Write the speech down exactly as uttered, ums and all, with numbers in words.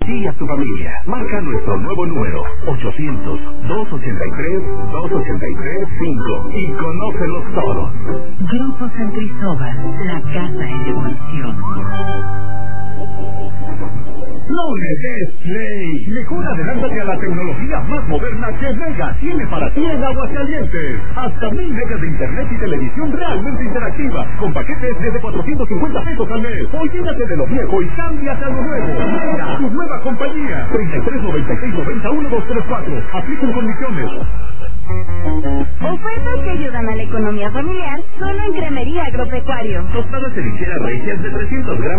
ti y a tu familia. Marca nuestro nuevo número, ochocientos, dos ochenta y tres, dos ochenta y tres, cinco y conócelos todos. Grupo San Cristóbal, la casa en evolución. Lunes es Play. Mejor adelántate a la tecnología más moderna que Mega tiene para ti en Aguascalientes. Hasta mil megas de internet y televisión realmente interactiva, con paquetes desde cuatrocientos cincuenta pesos al mes. Olvídate de lo viejo y cámbiate a lo nuevo. Mega, tu nueva compañía. treinta y tres noventa y seis noventa uno dos tres cuatro. Aplican condiciones. Ofertas que ayudan a la economía familiar solo en Cremería Agropecuario. Tostadas de lechera recias de trescientos gramos.